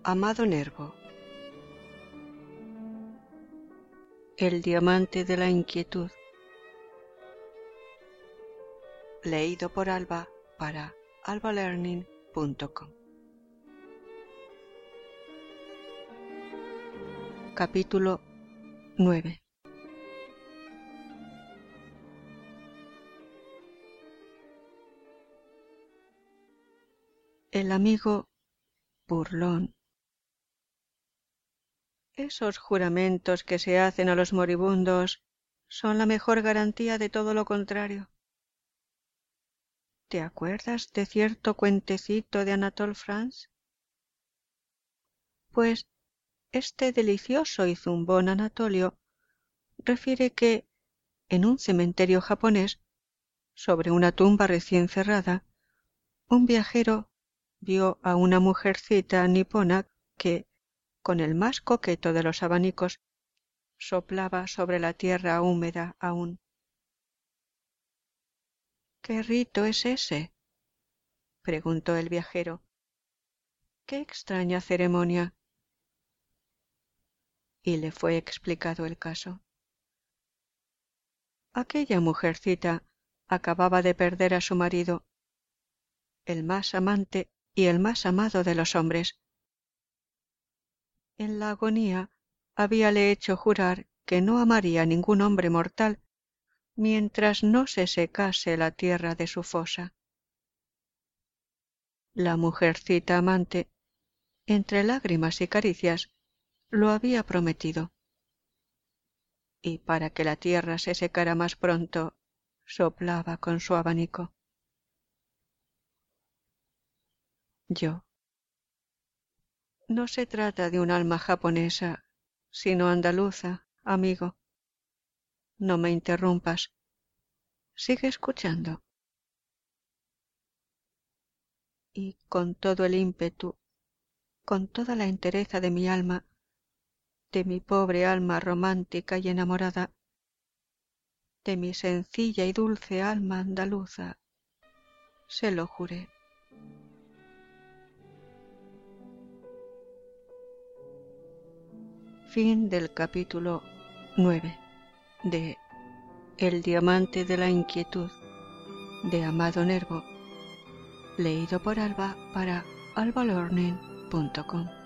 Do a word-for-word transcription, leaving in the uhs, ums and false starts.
Amado Nervo. El diamante de la inquietud. Leído por Alba para alba learning punto com. Capítulo nueve. El amigo burlón. Esos juramentos que se hacen a los moribundos son la mejor garantía de todo lo contrario. ¿Te acuerdas de cierto cuentecito de Anatole France? Pues este delicioso y zumbón Anatolio refiere que, en un cementerio japonés, sobre una tumba recién cerrada, un viajero vio a una mujercita nipona que, con el más coqueto de los abanicos, soplaba sobre la tierra húmeda aún. —¿Qué rito es ese? —preguntó el viajero. —¿Qué extraña ceremonia? Y le fue explicado el caso. Aquella mujercita acababa de perder a su marido, el más amante y el más amado de los hombres. En la agonía habíale hecho jurar que no amaría a ningún hombre mortal mientras no se secase la tierra de su fosa. La mujercita amante, entre lágrimas y caricias, lo había prometido. Y para que la tierra se secara más pronto, soplaba con su abanico. Yo. No se trata de un alma japonesa, sino andaluza, amigo. No me interrumpas. Sigue escuchando. Y con todo el ímpetu, con toda la entereza de mi alma, de mi pobre alma romántica y enamorada, de mi sencilla y dulce alma andaluza, se lo juré. Fin del capítulo nueve de El diamante de la inquietud de Amado Nervo, leído por Alba para alba learning punto com.